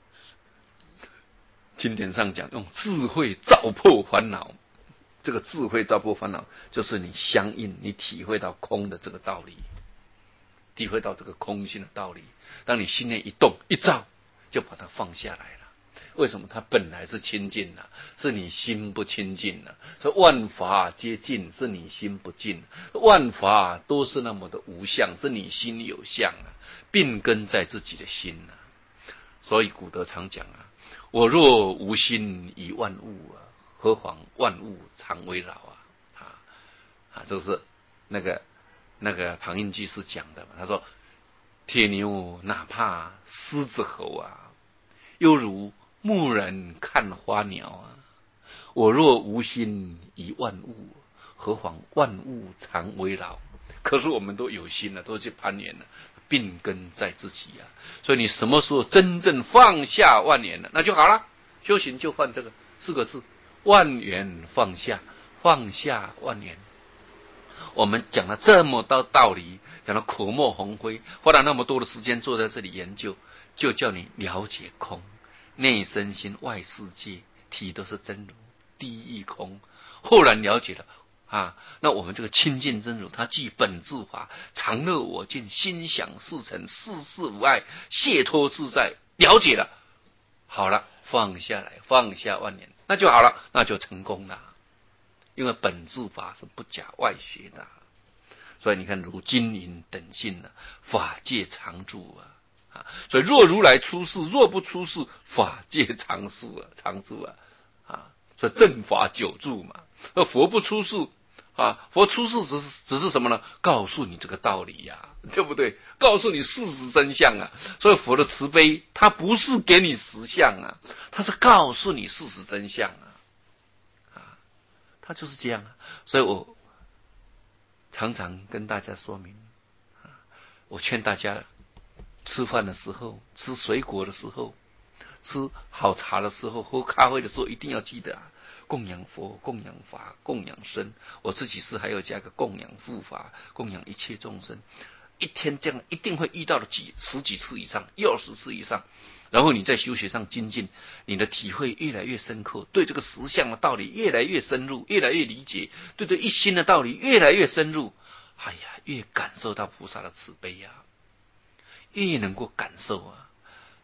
经典上讲用智慧照破烦恼？这个智慧照破烦恼，就是你相应，你体会到空的这个道理，体会到这个空性的道理。当你心念一动一照，就把它放下来了。为什么？它本来是清净的，是你心不清净的。所以万法皆净，是你心不净。万法都是那么的无相，是你心有相啊，病根在自己的心啊。所以古德常讲啊，我若无心以万物啊，何妨万物常围绕啊！啊啊，这个是那个那个庞印居士讲的嘛。他说：“铁牛哪怕狮子吼啊，犹如牧人看花鸟啊。我若无心以万物，何妨万物常围绕？”可是我们都有心了，都去攀缘了，病根在自己啊。所以你什么时候真正放下万缘了，那就好了。修行就换这个四个字。万缘放下，放下万缘。我们讲了这么多道理，讲了口沫红灰，花了那么多的时间坐在这里研究，就叫你了解空，内身心外世界体都是真如，第一空。后来了解了啊，那我们这个清净真如，它具本质法，常乐我净，心想事成，事事无碍，解脱自在。了解了，好了，放下来，放下万缘。那就好了，那就成功了。因为本质法是不假外学的，所以你看如金银等性啊，法界常住啊，啊，所以若如来出世，若不出世，法界常住啊，常住啊，啊，所以正法久住嘛。那佛不出世啊，佛出世只是只是什么呢？告诉你这个道理呀、啊，对不对？告诉你事实真相啊。所以佛的慈悲，它不是给你实相啊，它是告诉你事实真相啊。他就是这样啊，所以我常常跟大家说明，我劝大家吃饭的时候、吃水果的时候、吃好茶的时候、喝咖啡的时候，一定要记得啊，供养佛、供养法、供养僧。我自己是还要加个供养护法、供养一切众生。一天这样一定会遇到的几十几次以上，二十次以上。然后你在修学上精进，你的体会越来越深刻，对这个实相的道理越来越深入，越来越理解，对这一心的道理越来越深入。哎呀，越感受到菩萨的慈悲呀、啊，越能够感受啊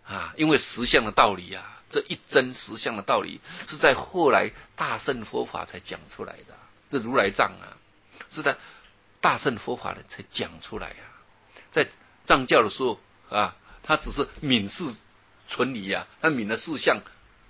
啊，因为实相的道理啊，这一真实相的道理是在后来大乘佛法才讲出来的。这如来藏啊，是在大乘佛法的才讲出来啊。在藏教的时候啊，他只是泯事存疑啊，他泯了四相，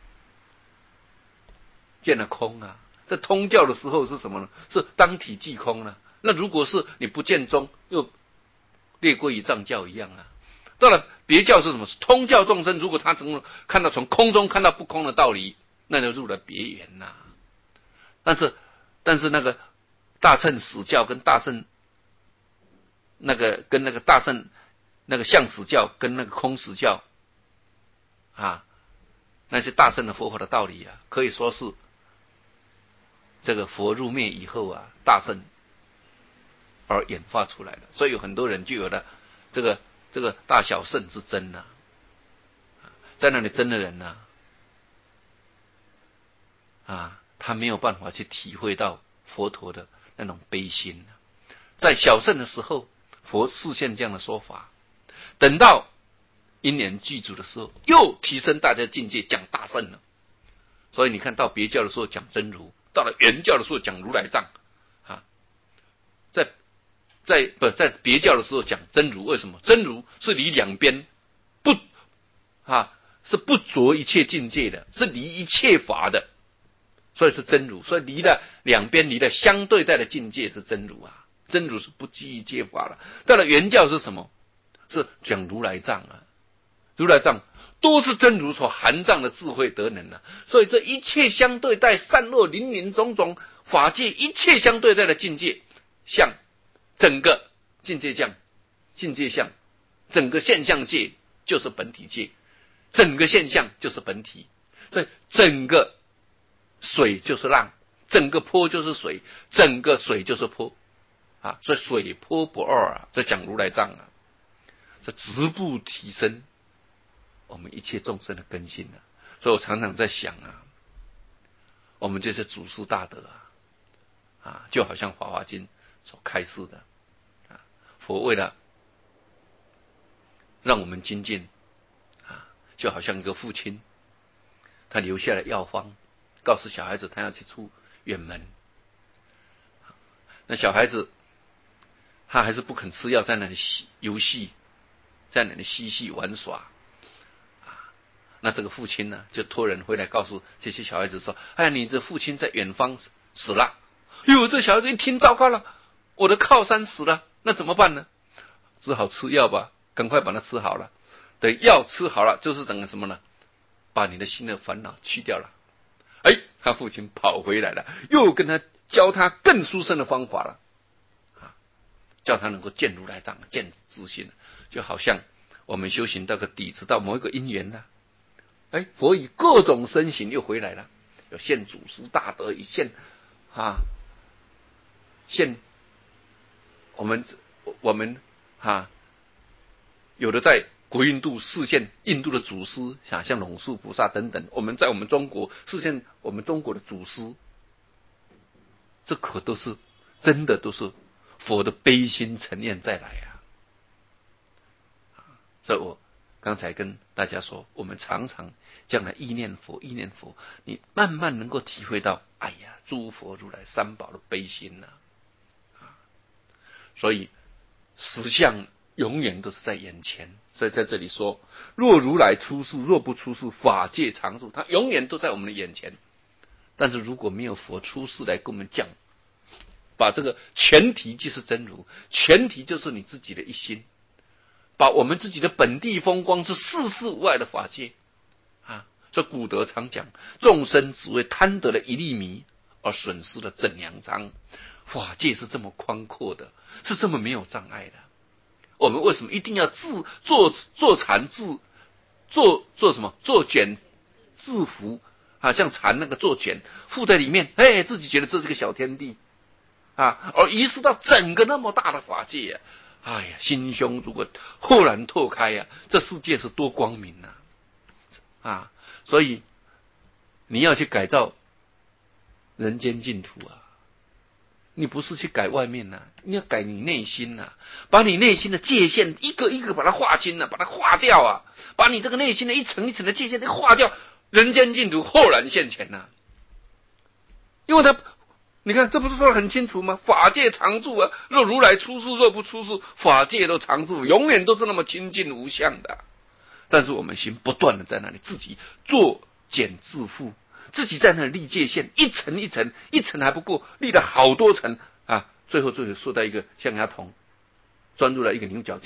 见了空啊。在通教的时候是什么呢？是当体即空啊。那如果是你不见中，又列归于藏教一样啊。当然，别教是什么？是通教众生，如果他从看到从空中看到不空的道理，那就入了别圆呐。但是，但是那个大乘死教跟大乘那个跟那个大乘那个相死教跟那个空死教啊，那些大乘的佛法的道理啊，可以说是这个佛入灭以后啊，大乘而演化出来的。所以有很多人就有了这个这个大小乘之争呐、啊，在那里争的人呢、啊，啊，他没有办法去体会到佛陀的那种悲心、啊。在小乘的时候，佛示现这样的说法，等到因缘具足的时候，又提升大家的境界，讲大乘了。所以你看到别教的时候讲真如，到了原教的时候讲如来藏啊，在在不在别教的时候讲真如，为什么？真如是离两边不啊，是不着一切境界的，是离一切法的，所以是真如。所以离了两边，离了相对待的境界是真如啊。真如是不基于一切法了。到了原教是什么？是讲如来藏啊，如来藏都是真如所含藏的智慧德能啊。所以这一切相对待善恶林林种种法界，一切相对待的境界像整个境界相，境界相，整个现象界就是本体界，整个现象就是本体，所以整个水就是浪，整个坡就是水，整个水就是坡啊，所以水坡不二啊，这讲如来藏啊，这直步提升我们一切众生的根性啊。所以我常常在想啊，我们这些祖师大德啊，啊，就好像《法华经》所开示的啊，佛为了让我们精进啊，就好像一个父亲，他留下了药方，告诉小孩子他要去出远门，那小孩子他还是不肯吃药，在那里游戏，在那里嬉戏玩耍啊。那这个父亲呢，就托人回来告诉这些小孩子说：“哎呀，你这父亲在远方死了。”哟，这小孩子一听，糟糕了，我的靠山死了，那怎么办呢？只好吃药吧，赶快把它吃好了。等药吃好了，就是等于什么呢？把你的心的烦恼去掉了。哎，他父亲跑回来了，又跟他教他更殊胜的方法了，啊，叫他能够见如来藏，见自信，就好像我们修行到个底子，到某一个因缘呢，哎，佛以各种身形又回来了，有现祖师大德，以现啊，现我们我们啊，有的在国印度示现印度的祖师，像像龙树菩萨等等，我们在我们中国示现我们中国的祖师，这可都是真的，都是佛的悲心沉淀再来啊！所以我刚才跟大家说，我们常常这样的意念佛，意念佛，你慢慢能够体会到，哎呀，诸佛如来三宝的悲心呐、啊！所以实相永远都是在眼前。所以在这里说，若如来出世，若不出世，法界常住，它永远都在我们的眼前。但是如果没有佛出世来跟我们讲，把这个前提就是真如，前提就是你自己的一心，把我们自己的本地风光是世事无碍的法界啊。这古德常讲，众生只为贪得了一粒米，而损失了整粮仓。法界是这么宽阔的，是这么没有障碍的。我们为什么一定要自做做禅自做做什么做卷自服啊？像禅那个做卷附在里面，哎，自己觉得这是个小天地啊，而遗失到整个那么大的法界啊！哎呀，心胸如果豁然拓开呀、啊，这世界是多光明呐！啊，所以你要去改造人间净土啊， 你不是去改外面呐、啊，你要改你内心呐、啊，把你内心的界限一个一个把它划清了、啊，把它划掉啊，把你这个内心的一层一层的界限给划掉，人间净土豁然现前呐、啊。因为他，你看这不是说得很清楚吗？法界常住啊，若如来出世，若不出世，法界都常住，永远都是那么清净无相的。但是我们心不断的在那里自己作茧自缚。自己在那里立界限，一层一层，一层还不够，立了好多层啊！最后最后缩在一个象牙桶，钻入了一个牛角尖。